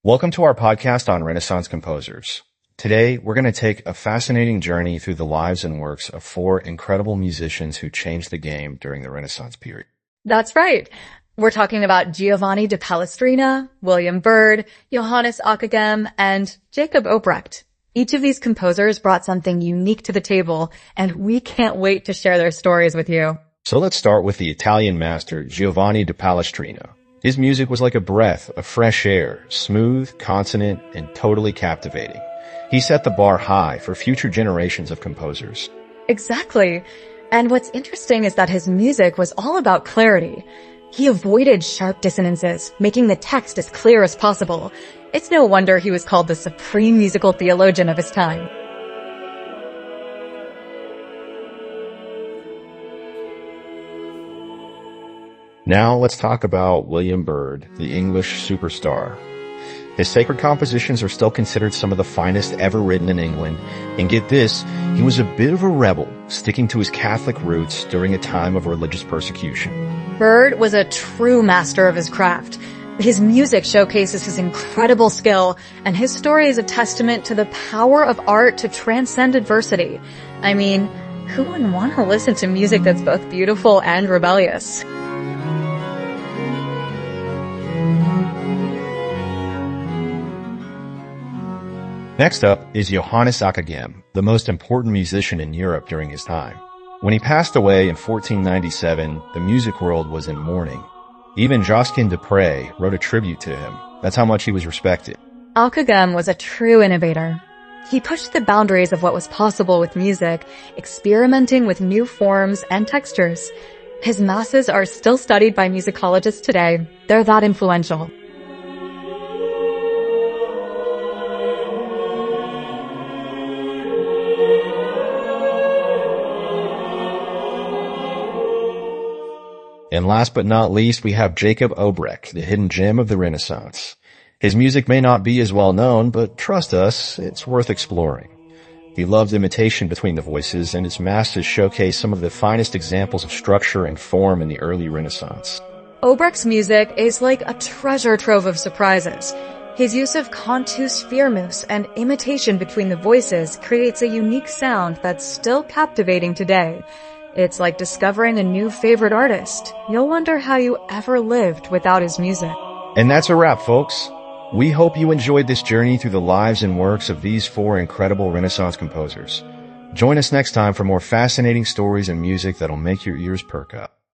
Welcome to our podcast on Renaissance composers. Today, we're going to take a fascinating journey through the lives and works of four incredible musicians who changed the game during the Renaissance period. That's right. We're talking about Giovanni da Palestrina, William Byrd, Johannes Ockeghem, and Jacob Obrecht. Each of these composers brought something unique to the table, and we can't wait to share their stories with you. So let's start with the Italian master, Giovanni da Palestrina. His music was like a breath of fresh air, smooth, consonant, and totally captivating. He set the bar high for future generations of composers. Exactly. And what's interesting is that his music was all about clarity. He avoided sharp dissonances, making the text as clear as possible. It's no wonder he was called the supreme musical theologian of his time. Now let's talk about William Byrd, the English superstar. His sacred compositions are still considered some of the finest ever written in England. And get this, he was a bit of a rebel, sticking to his Catholic roots during a time of religious persecution. Byrd was a true master of his craft. His music showcases his incredible skill, and his story is a testament to the power of art to transcend adversity. I mean, who wouldn't want to listen to music that's both beautiful and rebellious? Next up is Johannes Ockeghem, the most important musician in Europe during his time. When he passed away in 1497, the music world was in mourning. Even Josquin des Prez wrote a tribute to him. That's how much he was respected. Ockeghem was a true innovator. He pushed the boundaries of what was possible with music, experimenting with new forms and textures. His masses are still studied by musicologists today. They're that influential. And last but not least, we have Jacob Obrecht, the hidden gem of the Renaissance. His music may not be as well known, but trust us, it's worth exploring. He loved imitation between the voices, and his masters showcase some of the finest examples of structure and form in the early Renaissance. Obrecht's music is like a treasure trove of surprises. His use of cantus firmus and imitation between the voices creates a unique sound that's still captivating today. It's like discovering a new favorite artist. You'll wonder how you ever lived without his music. And that's a wrap, folks. We hope you enjoyed this journey through the lives and works of these four incredible Renaissance composers. Join us next time for more fascinating stories and music that'll make your ears perk up.